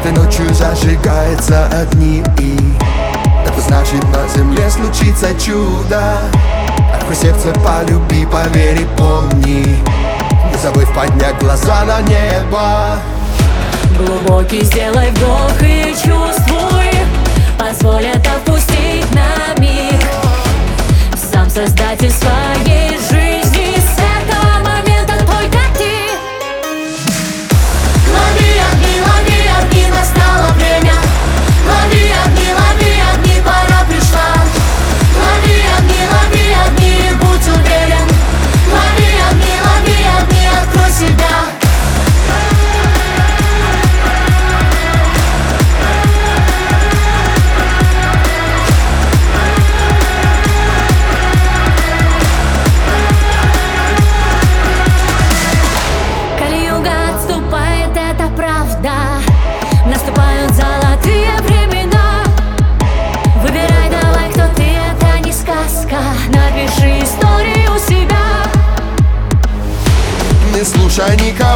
Этой ночью зажигаются огни, и это значит, на земле случится чудо. Открой сердце, полюби, поверь и помни, не забыв поднять глаза на небо. Глубокий сделай вдох и чувствуй, позволь это впустить на миг. Сам создатель своей жизни, с этого момента только ты. Лови огни, настало время. Лови огни, пора пришла. Лови огни, будь уверен. Лови огни, открой себя. Наступают золотые времена. Выбирай давай, кто ты, это не сказка. Напиши историю себя. Не слушай никого.